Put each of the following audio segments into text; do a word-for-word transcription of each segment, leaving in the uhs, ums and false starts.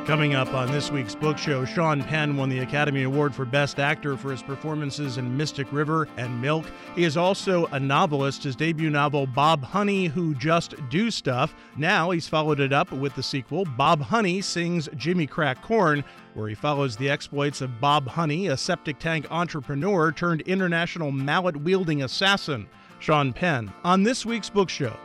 Coming up on this week's book show, Sean Penn won the Academy Award for Best Actor for his performances in Mystic River and Milk. He is also a novelist. His debut novel, Bob Honey, Who Just Do Stuff. Now he's followed it up with the sequel, Bob Honey Sings Jimmy Crack Corn, where he follows the exploits of Bob Honey, a septic tank entrepreneur turned international mallet-wielding assassin. Sean Penn on this week's book show.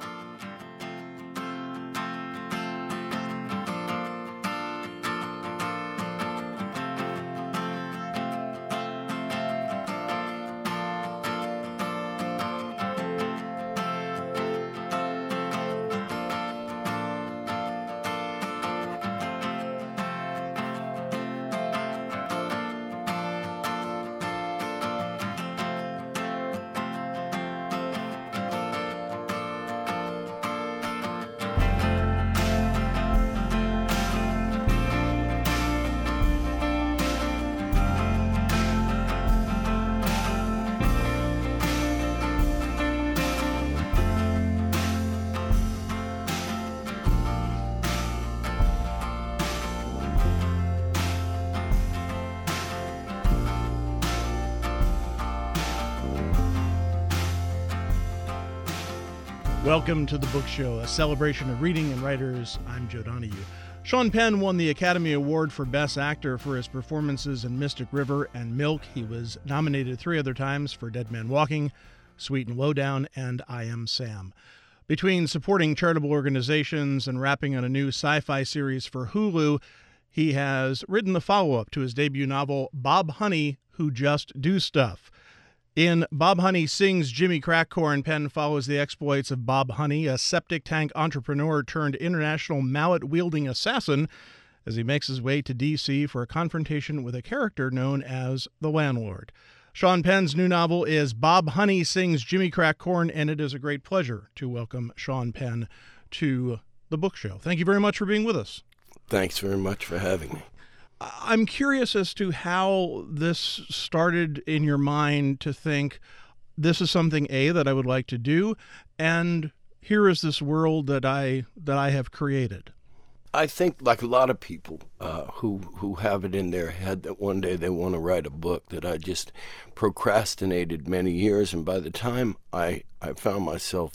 Welcome to the book show, a celebration of reading and writers. I'm Joe Donahue. Sean Penn won the Academy Award for Best Actor for his performances in Mystic River and Milk. He was nominated three other times for Dead Man Walking, Sweet and Lowdown, and I Am Sam. Between supporting charitable organizations and rapping on a new sci-fi series for Hulu, he has written the follow-up to his debut novel, Bob Honey, Who Just Do Stuff. In Bob Honey Sings Jimmy Crack Corn, Penn follows the exploits of Bob Honey, a septic tank entrepreneur turned international mallet-wielding assassin, as he makes his way to D C for a confrontation with a character known as the Landlord. Sean Penn's new novel is Bob Honey Sings Jimmy Crack Corn, and it is a great pleasure to welcome Sean Penn to the book show. Thank you very much for being with us. Thanks very much for having me. I'm curious as to how this started in your mind to think, this is something, A, that I would like to do, and here is this world that I that I have created. I think, like a lot of people uh, who who have it in their head that one day they want to write a book, that I just procrastinated many years, and by the time I, I found myself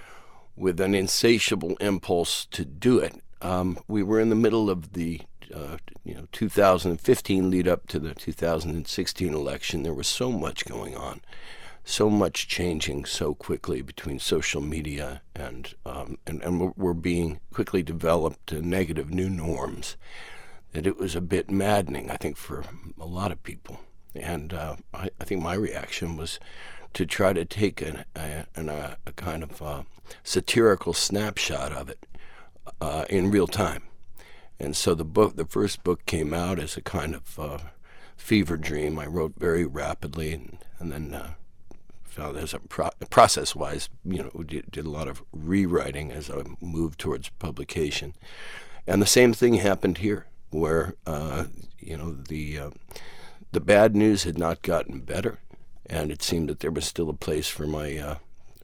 with an insatiable impulse to do it, um, we were in the middle of the Uh, you know, two thousand fifteen lead up to the two thousand sixteen election. There was so much going on, so much changing so quickly between social media and um, and, and we're, we're being quickly developed to negative new norms, that it was a bit maddening, I think, for a lot of people. And uh, I, I think my reaction was to try to take an, a, an, a, a kind of uh, satirical snapshot of it uh, in real time. And so the book, the first book came out as a kind of uh, fever dream. I wrote very rapidly, and, and then uh, found as a pro- process-wise, you know, did, did a lot of rewriting as I moved towards publication. And the same thing happened here, where uh, you know the uh, the bad news had not gotten better, and it seemed that there was still a place for my uh,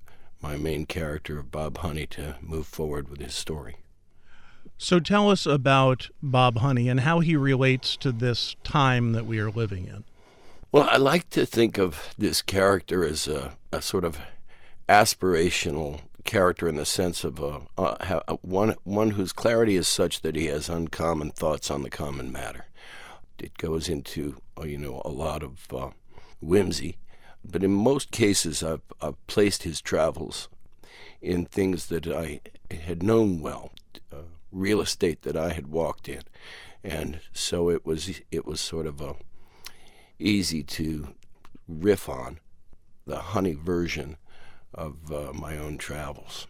my main character of Bob Honey to move forward with his story. So tell us about Bob Honey and how he relates to this time that we are living in. Well, I like to think of this character as a, a sort of aspirational character in the sense of a, a, a one one whose clarity is such that he has uncommon thoughts on the common matter. It goes into, you know, a lot of uh, whimsy, but in most cases I've, I've placed his travels in things that I had known well. Uh, real estate that I had walked in, and so it was it was sort of a easy to riff on the Honey version of uh, my own travels.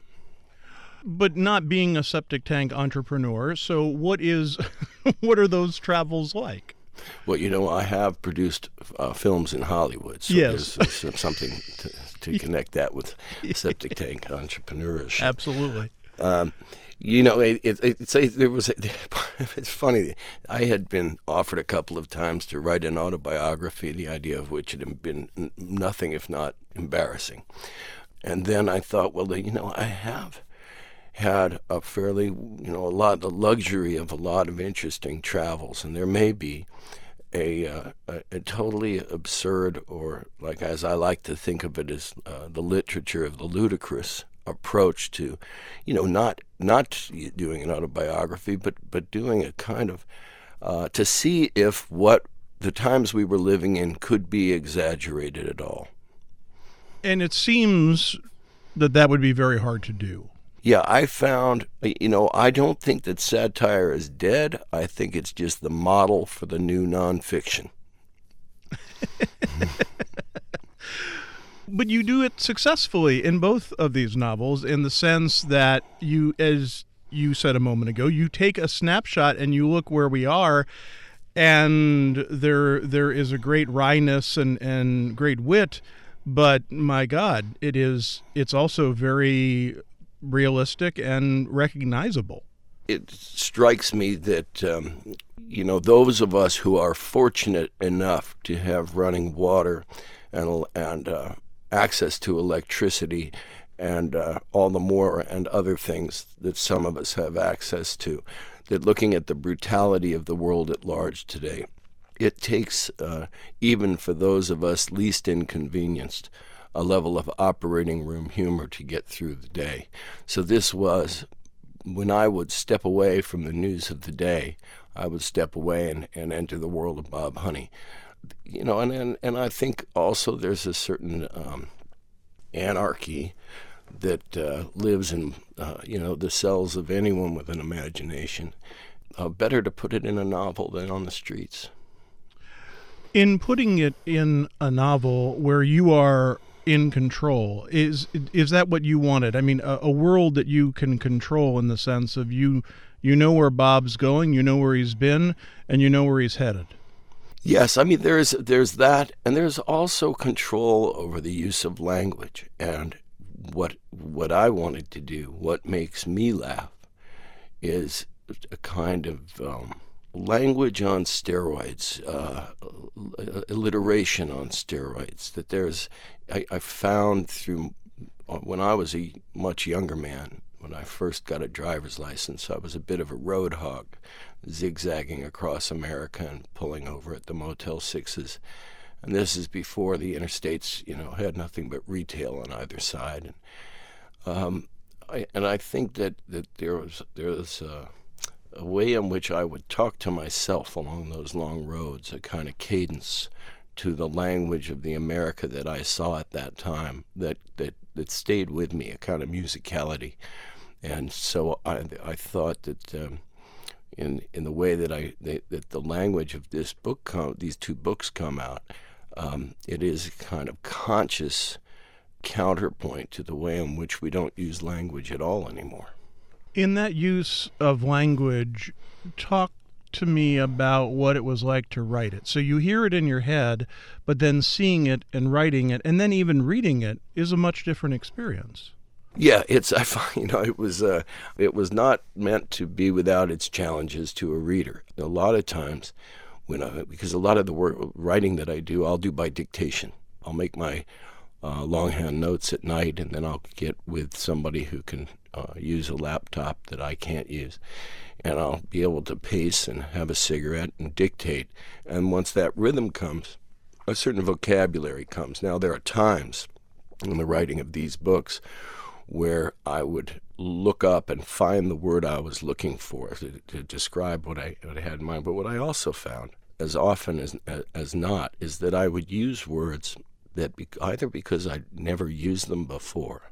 But not being a septic tank entrepreneur, so what is what are those travels like? Well, you know, I have produced uh, films in Hollywood, so yes. there's, there's something to, to connect that with septic tank entrepreneurship. Absolutely. Um, You know, it, it, it's a, there was a, it's funny. I had been offered a couple of times to write an autobiography, the idea of which had been nothing if not embarrassing. And then I thought, well, you know, I have had a fairly, you know, a lot, the luxury of a lot of interesting travels, and there may be a, uh, a, a totally absurd, or like as I like to think of it, as uh, the literature of the ludicrous approach to, you know, not not doing an autobiography, but but doing a kind of uh, to see if what the times we were living in could be exaggerated at all. And it seems that that would be very hard to do. Yeah, I found, you know, I don't think that satire is dead. I think it's just the model for the new nonfiction. But you do it successfully in both of these novels, in the sense that you, as you said a moment ago, you take a snapshot and you look where we are, and there there is a great wryness and, and great wit, but my God, it is it's also very realistic and recognizable. It strikes me that, um, you know, those of us who are fortunate enough to have running water and, and uh, access to electricity and uh, all the more and other things that some of us have access to, that looking at the brutality of the world at large today, it takes, uh, even for those of us least inconvenienced, a level of operating room humor to get through the day. So this was, when I would step away from the news of the day, I would step away and, and enter the world of Bob Honey. You know, and, and, and I think also there's a certain um, anarchy that uh, lives in, uh, you know, the cells of anyone with an imagination. Uh, better to put it in a novel than on the streets. In putting it in a novel where you are in control, is is that what you wanted? I mean, a, a world that you can control, in the sense of you you know where Bob's going, you know where he's been, and you know where he's headed. Yes, I mean, there's there's that, and there's also control over the use of language. And what what I wanted to do, what makes me laugh, is a kind of um, language on steroids, uh, alliteration on steroids. That there's, I, I found through, when I was a much younger man, when I first got a driver's license, I was a bit of a road hog, zigzagging across America and pulling over at the Motel Sixes. And this is before the interstates, you know, had nothing but retail on either side. And, um, I, and I think that, that there was there was a, a way in which I would talk to myself along those long roads, a kind of cadence to the language of the America that I saw at that time, that, that, that stayed with me, a kind of musicality. And so I, I thought that um, in in the way that I they, that the language of this book, come, these two books come out, um, it is a kind of conscious counterpoint to the way in which we don't use language at all anymore. In that use of language, talk to me about what it was like to write it. So you hear it in your head, but then seeing it and writing it, and then even reading it, is a much different experience. Yeah, it's I find, you know, it was uh, it was not meant to be without its challenges to a reader. A lot of times, when I, because a lot of the work writing that I do, I'll do by dictation. I'll make my uh, longhand notes at night, and then I'll get with somebody who can uh, use a laptop that I can't use, and I'll be able to pace and have a cigarette and dictate. And once that rhythm comes, a certain vocabulary comes. Now, there are times in the writing of these books where I would look up and find the word I was looking for to, to describe what I, what I had in mind. But what I also found, as often as as not, is that I would use words that be, either because I'd never used them before,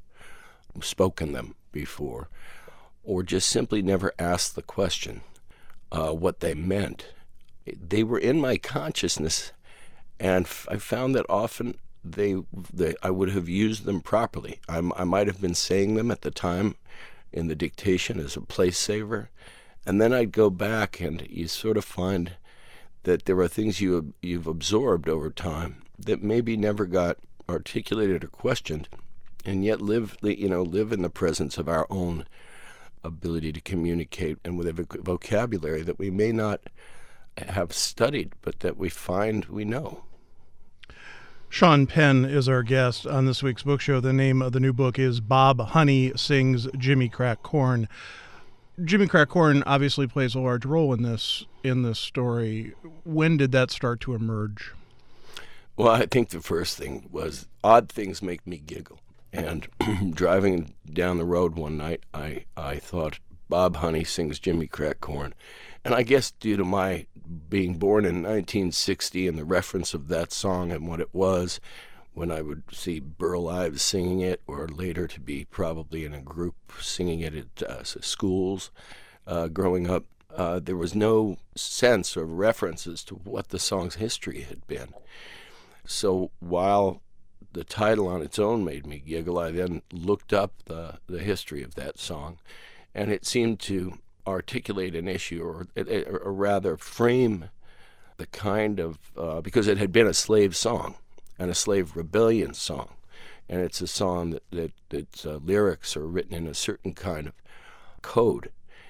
spoken them before, or just simply never asked the question uh, what they meant. They were in my consciousness, and f- I found that often They, they, I would have used them properly. I'm, I might have been saying them at the time in the dictation as a place saver, and then I'd go back and you sort of find that there are things you, you've absorbed over time that maybe never got articulated or questioned, and yet live, you know, live in the presence of our own ability to communicate, and with a vocabulary that we may not have studied, but that we find we know. Sean Penn is our guest on this week's book show. The name of the new book is Bob Honey Sings Jimmy Crack Corn. Jimmy Crack Corn obviously plays a large role in this in this story. When did that start to emerge? Well, I think the first thing was odd things make me giggle. And driving down the road one night, I, I thought, Bob Honey Sings Jimmy Crack Corn. And I guess due to my being born in nineteen sixty and the reference of that song and what it was, when I would see Burl Ives singing it, or later to be probably in a group singing it at uh, schools uh, growing up, uh, there was no sense or references to what the song's history had been. So while the title on its own made me giggle, I then looked up the, the history of that song, and it seemed to articulate an issue, or, or rather frame the kind of, uh, because it had been a slave song and a slave rebellion song, and it's a song that, that, that uh, lyrics are written in a certain kind of code.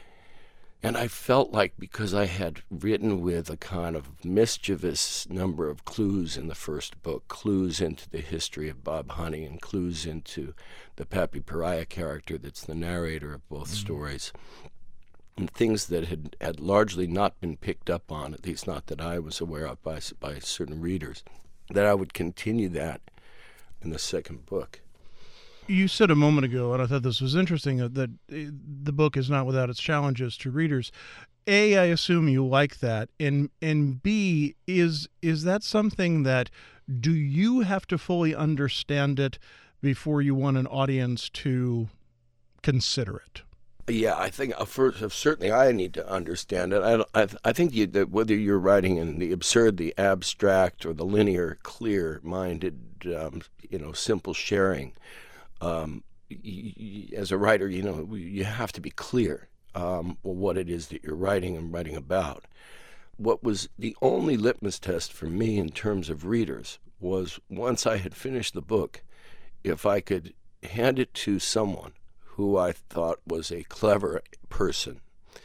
And I felt like, because I had written with a kind of mischievous number of clues in the first book, clues into the history of Bob Honey and clues into the Pappy Pariah character that's the narrator of both mm-hmm. stories, and things that had, had largely not been picked up on, at least not that I was aware of by, by certain readers, that I would continue that in the second book. You said a moment ago, and I thought this was interesting, that the book is not without its challenges to readers. A, I assume you like that, and and B, is is that something that, do you have to fully understand it before you want an audience to consider it? Yeah, I think uh, first, uh, certainly I need to understand it. I, I, I think you, that whether you're writing in the absurd, the abstract, or the linear, clear-minded, um, you know, simple sharing, um, y- y- as a writer, you know, you have to be clear um, what it is that you're writing and writing about. What was the only litmus test for me in terms of readers was, once I had finished the book, if I could hand it to someone who I thought was a clever person,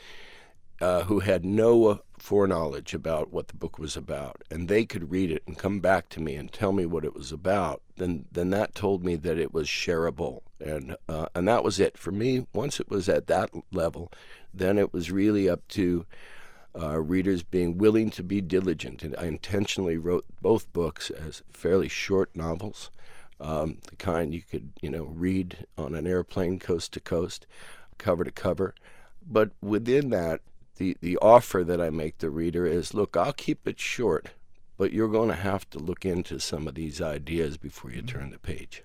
uh, who had no foreknowledge about what the book was about, and they could read it and come back to me and tell me what it was about, then then that told me that it was shareable. And uh, and that was it. For me, once it was at that level, then it was really up to uh, readers being willing to be diligent. And I intentionally wrote both books as fairly short novels, Um, the kind you could, you know, read on an airplane coast to coast, cover to cover. But within that, the, the offer that I make the reader is, look, I'll keep it short, but you're going to have to look into some of these ideas before you turn the page.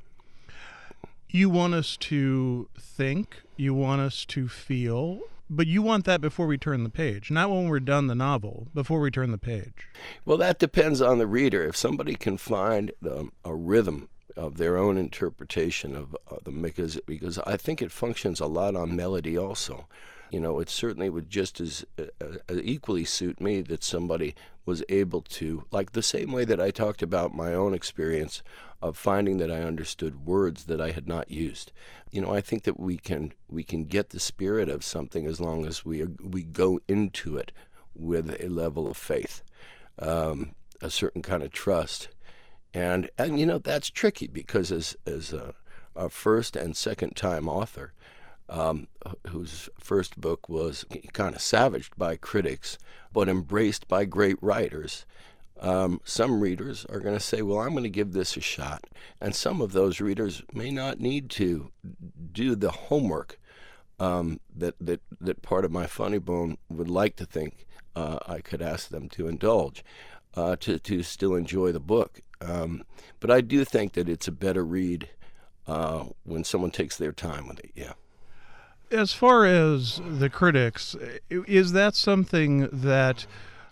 You want us to think, you want us to feel, but you want that before we turn the page, not when we're done the novel, before we turn the page. Well, that depends on the reader. If somebody can find um, a rhythm of their own interpretation of uh, the because because I think it functions a lot on melody also. You know, it certainly would just as uh, uh, equally suit me that somebody was able to, like the same way that I talked about my own experience of finding that I understood words that I had not used. You know, I think that we can we can get the spirit of something as long as we we go into it with a level of faith, um, a certain kind of trust. And, and you know, that's tricky because as, as a, a first and second time author, um, whose first book was kind of savaged by critics, but embraced by great writers, um, some readers are going to say, well, I'm going to give this a shot. And some of those readers may not need to do the homework um, that, that, that part of my funny bone would like to think uh, I could ask them to indulge, uh, to, to still enjoy the book. Um, but I do think that it's a better read uh, when someone takes their time with it, yeah. As far as the critics, is that something that,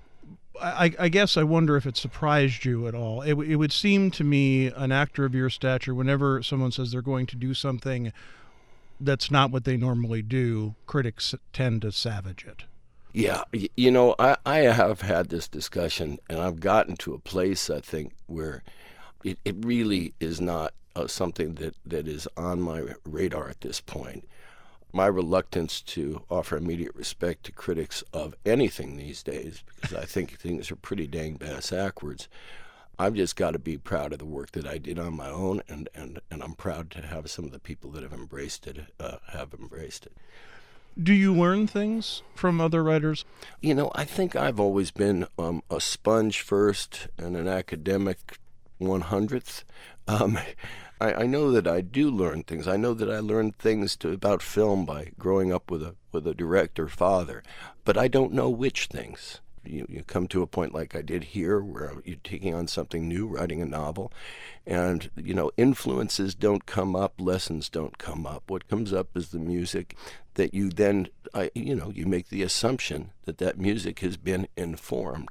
I, I guess I wonder if it surprised you at all? It, it would seem to me, an actor of your stature, whenever someone says they're going to do something that's not what they normally do, critics tend to savage it. Yeah, you know, I, I have had this discussion, and I've gotten to a place, I think, where it, it really is not uh, something that, that is on my radar at this point. My reluctance to offer immediate respect to critics of anything these days, because I think things are pretty dang bass backwards, I've just got to be proud of the work that I did on my own, and, and, and I'm proud to have some of the people that have embraced it uh, have embraced it. Do you learn things from other writers? You know, I think I've always been um, a sponge first and an academic one hundredth. Um, I, I know that I do learn things. I know that I learned things to, about film by growing up with a with a director father, but I don't know which things. You, you come to a point like I did here where you're taking on something new, writing a novel, and, you know, influences don't come up, lessons don't come up. What comes up is the music that you then, I, you know, you make the assumption that that music has been informed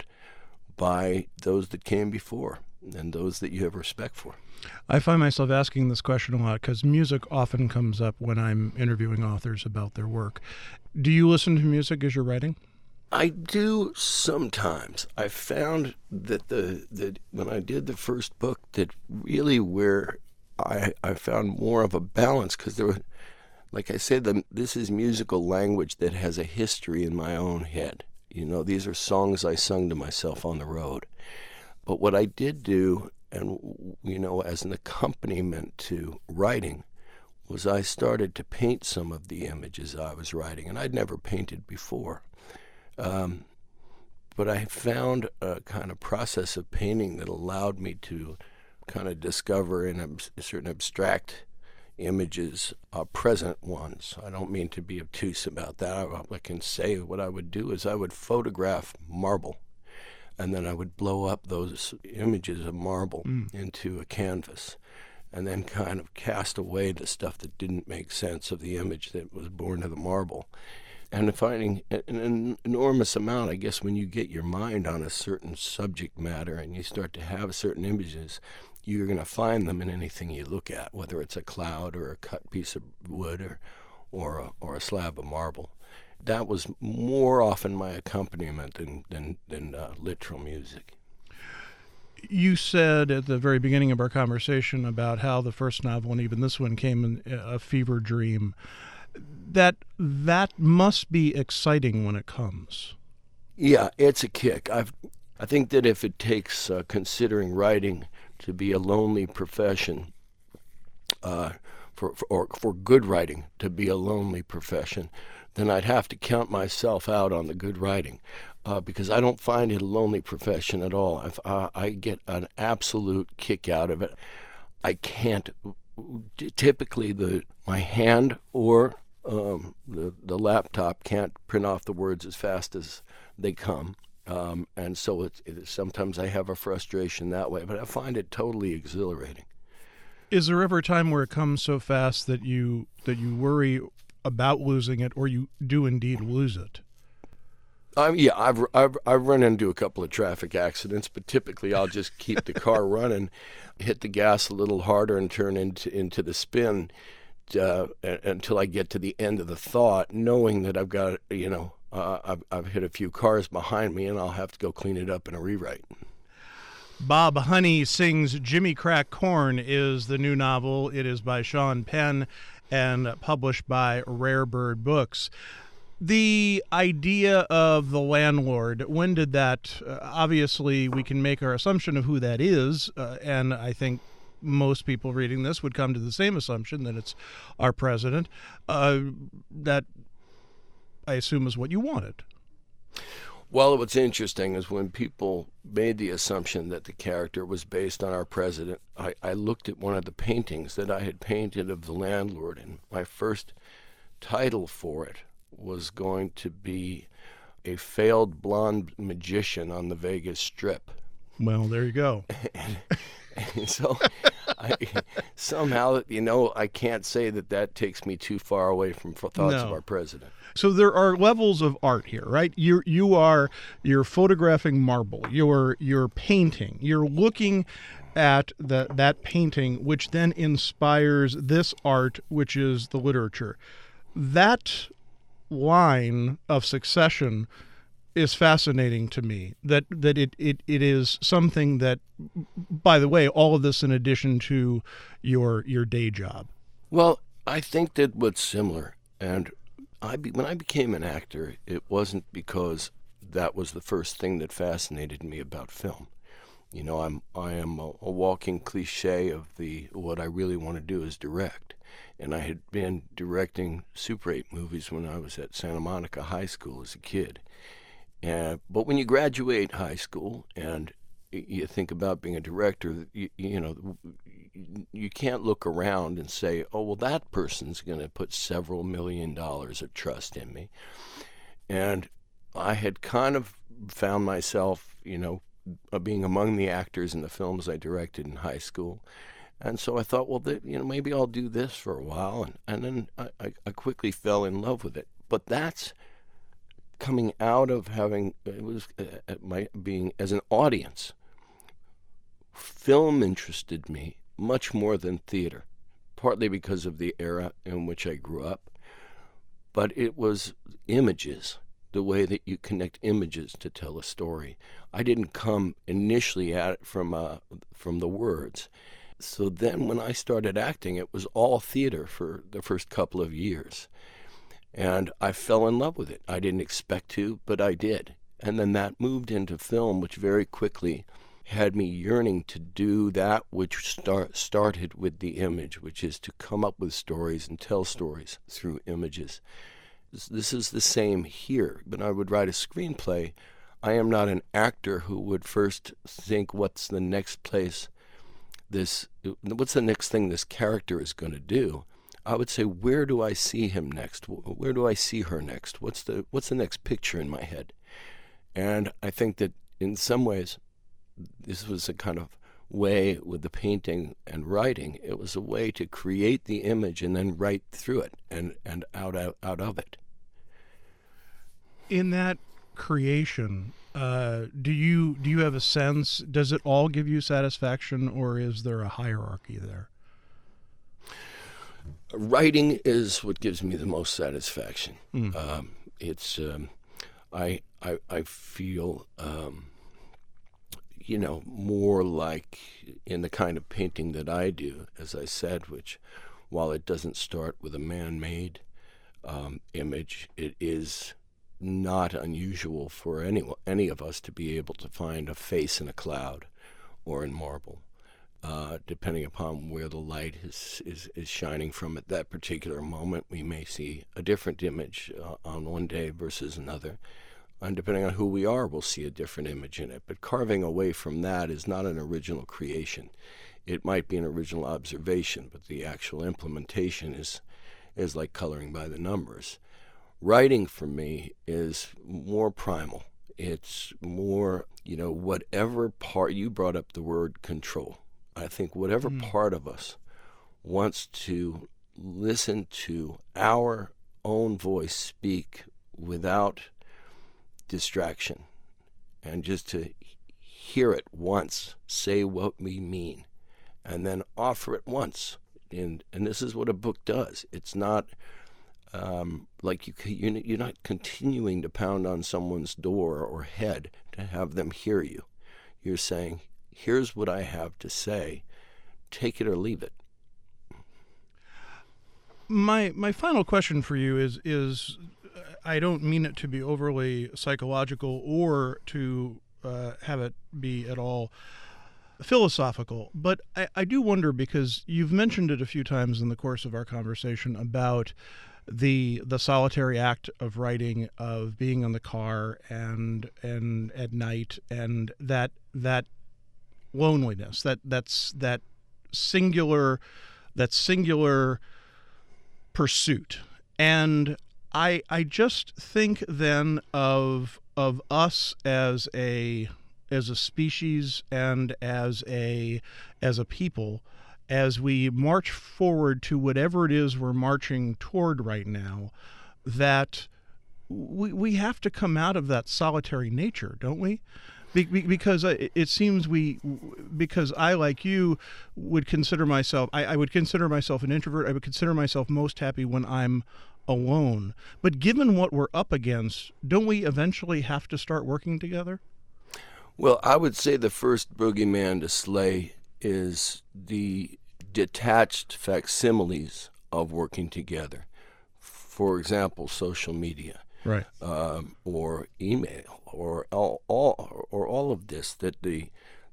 by those that came before and those that you have respect for. I find myself asking this question a lot because music often comes up when I'm interviewing authors about their work. Do you listen to music as you're writing? I do sometimes. I found that the that when I did the first book, that really where I I found more of a balance, because there were, like I said, the, this is musical language that has a history in my own head. You know, these are songs I sung to myself on the road. But what I did do, and you know, as an accompaniment to writing, was I started to paint some of the images I was writing, and I'd never painted before. Um, but I found a kind of process of painting that allowed me to kind of discover in ab- certain abstract images uh, present ones. I don't mean to be obtuse about that. I, I can say what I would do is I would photograph marble, and then I would blow up those images of marble mm. into a canvas, and then kind of cast away the stuff that didn't make sense of the image that was born of the marble. And finding an, an enormous amount, I guess, when you get your mind on a certain subject matter and you start to have certain images, you're going to find them in anything you look at, whether it's a cloud or a cut piece of wood or or a, or a slab of marble. That was more often my accompaniment than, than, than uh, literal music. You said at the very beginning of our conversation about how the first novel, and even this one, came in a fever dream. That that must be exciting when it comes. Yeah, it's a kick. I've, I think that if it takes uh, considering writing to be a lonely profession, uh, for, for or for good writing to be a lonely profession, then I'd have to count myself out on the good writing, uh, because I don't find it a lonely profession at all. I've, uh, I get an absolute kick out of it. I can't. Typically, the my hand or um, the the laptop can't print off the words as fast as they come, um, and so it's, it, sometimes I have a frustration that way. But I find it totally exhilarating. Is there ever a time where it comes so fast that you that you worry about losing it, or you do indeed lose it? Um, yeah, I've, I've I've run into a couple of traffic accidents, but typically I'll just keep the car running, hit the gas a little harder, and turn into into the spin uh, until I get to the end of the thought, knowing that I've got, you know, uh, I've I've hit a few cars behind me, and I'll have to go clean it up in a rewrite. Bob Honey Sings Jimmy Crack Corn is the new novel. It is by Sean Penn and published by Rare Bird Books. The idea of the landlord, when did that, uh, obviously we can make our assumption of who that is, uh, and I think most people reading this would come to the same assumption that it's our president. Uh, that, I assume, is what you wanted. Well, what's interesting is when people made the assumption that the character was based on our president, I, I looked at one of the paintings that I had painted of the landlord, and my first title for it was going to be A Failed Blonde Magician on the Vegas Strip. Well, there you go. and, and so I, somehow, you know, I can't say that that takes me too far away from thoughts no. of our president. So there are levels of art here, right? You you are you're photographing marble. You're you're painting. You're looking at the, that painting, which then inspires this art, which is the literature. That line of succession is fascinating to me. That that it, it it is something that, by the way, all of this in addition to your your day job. Well, I think that what's similar, and I be, when I became an actor, it wasn't because that was the first thing that fascinated me about film. You know, I'm I am a, a walking cliche of the what I really want to do is direct. And I had been directing Super eight movies when I was at Santa Monica High School as a kid. And but when you graduate high school and you think about being a director, you, you know, you can't look around and say, oh, well, that person's going to put several million dollars of trust in me. And I had kind of found myself, you know, being among the actors in the films I directed in high school. And so I thought, well, th- you know, maybe I'll do this for a while. And, and then I, I quickly fell in love with it. But that's coming out of having, it was uh, my being as an audience. Film interested me much more than theater, partly because of the era in which I grew up. But it was images, the way that you connect images to tell a story. I didn't come initially at it from uh, from the words. So then when I started acting, it was all theater for the first couple of years. And I fell in love with it. I didn't expect to, but I did. And then that moved into film, which very quickly had me yearning to do that which start, started with the image, which is to come up with stories and tell stories through images. This is the same here. When I would write a screenplay, I am not an actor who would first think, what's the next place this, what's the next thing this character is going to do? I would say, where do I see him next? Where do I see her next? What's the what's the next picture in my head? And I think that in some ways, this was a kind of way with the painting and writing. It was a way to create the image and then write through it and, and out, out, out of it. In that creation, uh, do you do you have a sense, does it all give you satisfaction, or is there a hierarchy there? Writing is what gives me the most satisfaction. Mm. Um, it's um, I, I I feel um, you know, more like in the kind of painting that I do, as I said, which, while it doesn't start with a man-made um, image, it is not unusual for any any of us to be able to find a face in a cloud or in marble. Uh, depending upon where the light is, is, is shining from at that particular moment, we may see a different image uh, on one day versus another. And depending on who we are, we'll see a different image in it. But carving away from that is not an original creation. It might be an original observation, but the actual implementation is is like coloring by the numbers. Writing for me is more primal. It's more, you know, whatever part, you brought up the word control. I think whatever mm. part of us wants to listen to our own voice speak without distraction and just to hear it once, say what we mean, and then offer it once. And and this is what a book does. It's not um, like you, you're not continuing to pound on someone's door or head to have them hear you. You're saying, here's what I have to say. Take it or leave it. My my final question for you is is I don't mean it to be overly psychological or to uh, have it be at all philosophical, but I, I do wonder, because you've mentioned it a few times in the course of our conversation about the the solitary act of writing, of being in the car and and at night, and that that loneliness, that that's that singular that singular pursuit. And I I just think then of of us as a as a species and as a as a people, as we march forward to whatever it is we're marching toward right now, that we we have to come out of that solitary nature, don't we? Be, be, because it seems we, because I, like you, would consider myself, I, I would consider myself an introvert. I would consider myself most happy when I'm alone. But given what we're up against, don't we eventually have to start working together? Well, I would say the first boogeyman to slay is the detached facsimiles of working together. For example, social media. Right. Um, or email, or all, all, or all of this, that the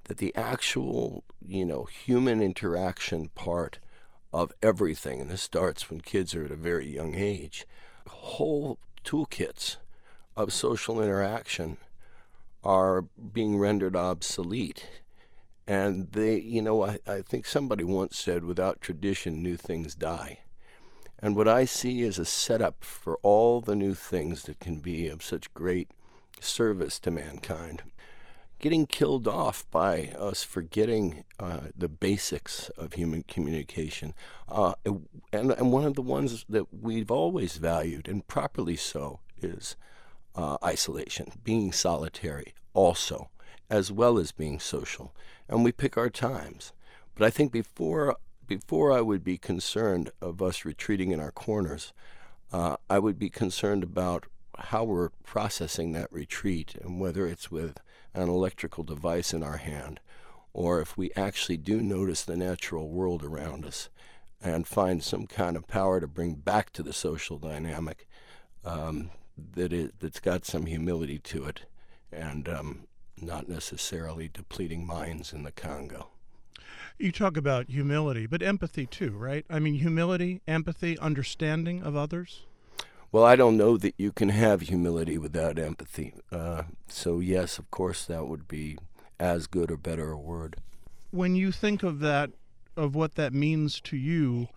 that the actual, you know, human interaction part of everything, and this starts when kids are at a very young age, whole toolkits of social interaction are being rendered obsolete. And they, you know, I, I think somebody once said, without tradition, new things die. And what I see is a setup for all the new things that can be of such great service to mankind getting killed off by us forgetting uh, the basics of human communication. Uh, and, and one of the ones that we've always valued, and properly so, is uh, isolation, being solitary also, as well as being social. And we pick our times. But I think before before I would be concerned of us retreating in our corners, uh, I would be concerned about how we're processing that retreat, and whether it's with an electrical device in our hand, or if we actually do notice the natural world around us and find some kind of power to bring back to the social dynamic um, that is, that's got some humility to it, and um, not necessarily depleting minds in the Congo. You talk about humility, but empathy too, right? I mean, humility, empathy, understanding of others. Well, I don't know that you can have humility without empathy. Uh, so, yes, of course, that would be as good or better a word. When you think of that, of what that means to you,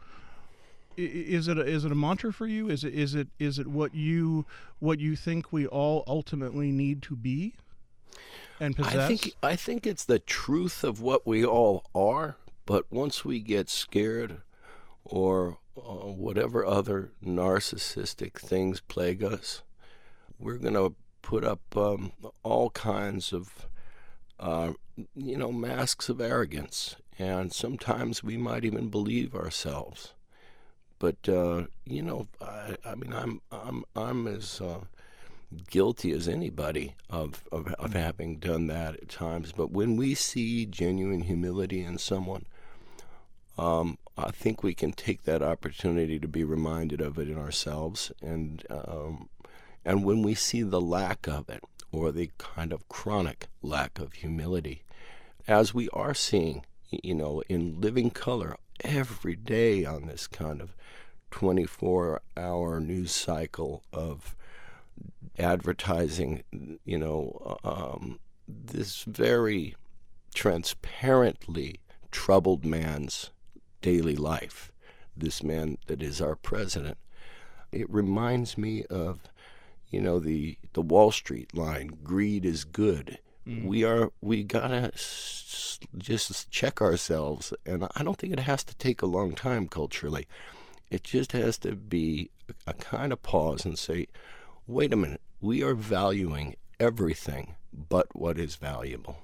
is it a, is it a mantra for you? Is it is it is it what you what you think we all ultimately need to be and possess? I think I think it's the truth of what we all are. But once we get scared, or Uh, whatever other narcissistic things plague us, we're going to put up um, all kinds of, uh, you know, masks of arrogance. And sometimes we might even believe ourselves. But, uh, you know, I, I mean, I'm I'm I'm as uh, guilty as anybody of, of, of having done that at times. But when we see genuine humility in someone, Um, I think we can take that opportunity to be reminded of it in ourselves, and um, and when we see the lack of it, or the kind of chronic lack of humility, as we are seeing, you know, in living color every day on this kind of twenty-four hour news cycle of advertising, you know, um, this very transparently troubled man's daily life, this man that is our president. It reminds me of, you know, the the Wall Street line, greed is good. Mm. We are, we gotta s- just check ourselves, and I don't think it has to take a long time culturally. It just has to be a kind of pause and say, wait a minute, we are valuing everything but what is valuable.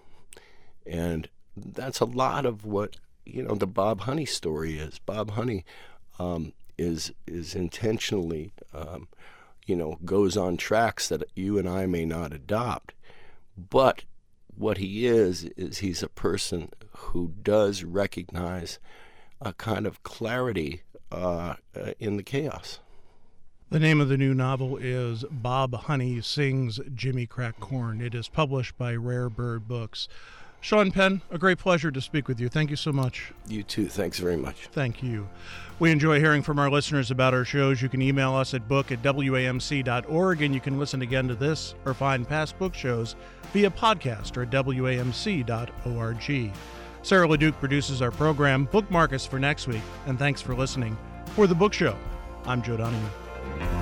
And that's a lot of what, you know, the Bob Honey story is. Bob Honey um, is is intentionally, um, you know, goes on tracks that you and I may not adopt. But what he is, is he's a person who does recognize a kind of clarity uh, uh, in the chaos. The name of the new novel is Bob Honey Sings Jimmy Crack Corn. It is published by Rare Bird Books. Sean Penn, a great pleasure to speak with you. Thank you so much. You too. Thanks very much. Thank you. We enjoy hearing from our listeners about our shows. You can email us at book at W A M C dot org, and you can listen again to this or find past book shows via podcast or at W A M C dot org. Sarah LeDuc produces our program. Bookmark us for next week, and thanks for listening. For The Book Show, I'm Joe Donahue.